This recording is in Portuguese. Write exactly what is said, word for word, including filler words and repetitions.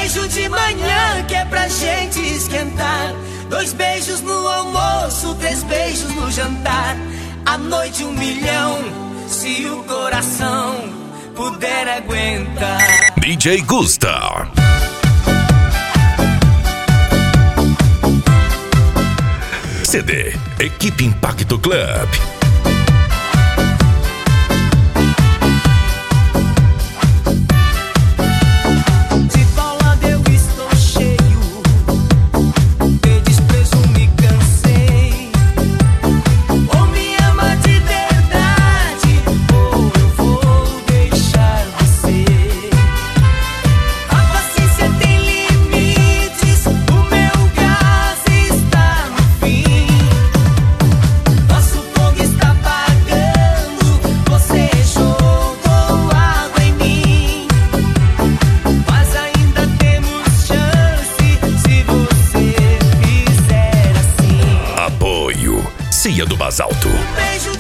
beijo de manhã que é pra gente esquentar. Dois beijos no almoço, três beijos no jantar. À noite um milhão, se o coração puder aguentar. D J Gusta. C D Equipe Impacto Club. Cia do Basalto. Um beijo